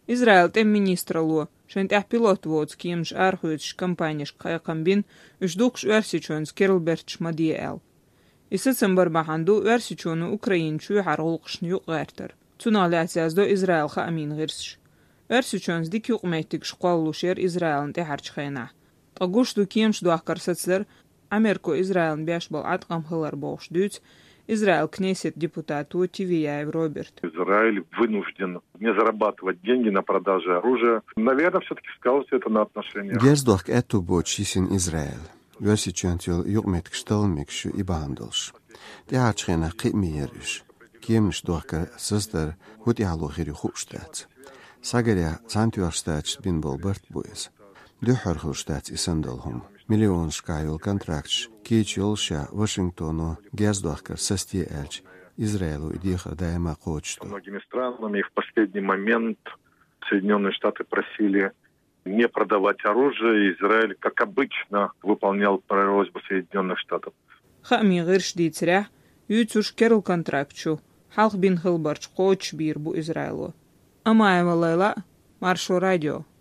Израиль тем министрало, шентях пилот воц кимш архуич компанияш кайкамбин, ушдукш версичон скерлберч мадиэл. И сецембер баханду версичону украинчу харулкшн югартер. Цунали атяздо Израиль ха амин гирсш. Версичонс дик югмейтик шкваллушер Израилн техарчхена. Тагушду кимш дуахкарсацлер Америку Израилн бяшбал аткам хылар бош дюц, Израиль кнесет депутату Тивияев Роберт. Израиль вынужден не зарабатывать деньги на продаже оружия. Наверное, все-таки сказалось это на отношениях. Герздох эту бочисин Израиль. Версичонтил югметк шталмикшу и бандалш. Техарчхена кимиериш. Кимш дуахкар сестер хутиалу хири хупштац. Сагаря сантюарштац бин болберт буез. Дюхархурштац и сандалхум. Миллион шкайл контрактш, кичилша Вашингтону, гездохкар состиэльч, Израилу и диха даема хочту. Многими странами в последний момент Соединенные Штаты просили не продавать оружие. Израиль, как обычно, выполнял просьбу Соединенных Штатов. Хами гыршдицря, юцуш керл контрактчу, халх бин хылбарч коч бир бу Израилу. Амаева Лейла, Маршо радио.